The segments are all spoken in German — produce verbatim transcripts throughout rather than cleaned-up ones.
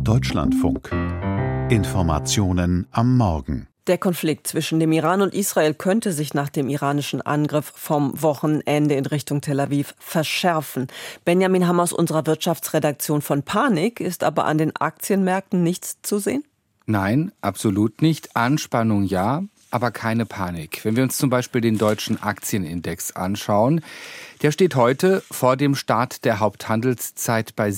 Deutschlandfunk. Informationen am Morgen. Der Konflikt zwischen dem Iran und Israel könnte sich nach dem iranischen Angriff vom Wochenende in Richtung Tel Aviv verschärfen. Benjamin Hammer aus unserer Wirtschaftsredaktion. Von Panik ist aber an den Aktienmärkten nichts zu sehen? Nein, absolut nicht. Anspannung ja, aber keine Panik. Wenn wir uns zum Beispiel den deutschen Aktienindex anschauen, der steht heute vor dem Start der Haupthandelszeit bei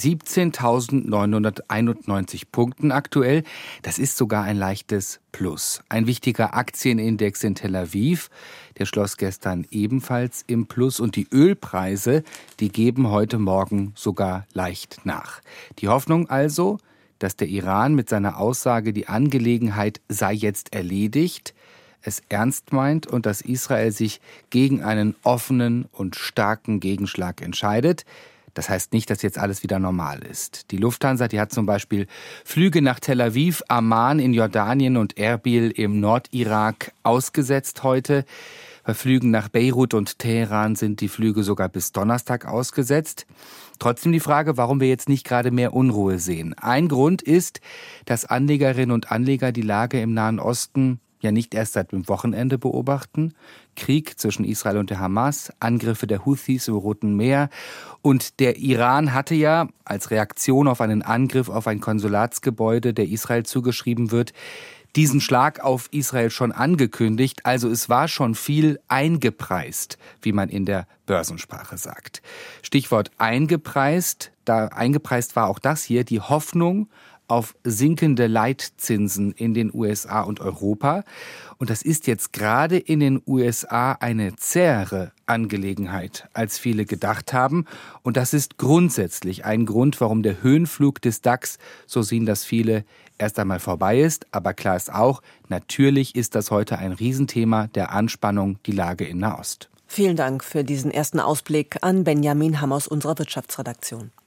siebzehntausendneunhunderteinundneunzig Punkten aktuell. Das ist sogar ein leichtes Plus. Ein wichtiger Aktienindex in Tel Aviv, der schloss gestern ebenfalls im Plus. Und die Ölpreise, die geben heute Morgen sogar leicht nach. Die Hoffnung also, dass der Iran mit seiner Aussage, die Angelegenheit sei jetzt erledigt, es ernst meint und dass Israel sich gegen einen offenen und starken Gegenschlag entscheidet. Das heißt nicht, dass jetzt alles wieder normal ist. Die Lufthansa, die hat zum Beispiel Flüge nach Tel Aviv, Amman in Jordanien und Erbil im Nordirak ausgesetzt heute. Bei Flügen nach Beirut und Teheran sind die Flüge sogar bis Donnerstag ausgesetzt. Trotzdem die Frage, warum wir jetzt nicht gerade mehr Unruhe sehen. Ein Grund ist, dass Anlegerinnen und Anleger die Lage im Nahen Osten ja nicht erst seit dem Wochenende beobachten. Krieg zwischen Israel und der Hamas, Angriffe der Houthis im Roten Meer. Und der Iran hatte ja als Reaktion auf einen Angriff auf ein Konsulatsgebäude, der Israel zugeschrieben wird, diesen Schlag auf Israel schon angekündigt. Also es war schon viel eingepreist, wie man in der Börsensprache sagt. Stichwort eingepreist. Da eingepreist war auch das hier, die Hoffnung auf sinkende Leitzinsen in den U S A und Europa. Und das ist jetzt gerade in den U S A eine zähere Angelegenheit, als viele gedacht haben. Und das ist grundsätzlich ein Grund, warum der Höhenflug des DAX, so sehen das viele, erst einmal vorbei ist. Aber klar ist auch, natürlich ist das heute ein Riesenthema der Anspannung, die Lage in Nahost. Vielen Dank für diesen ersten Ausblick an Benjamin Hammer aus unserer Wirtschaftsredaktion.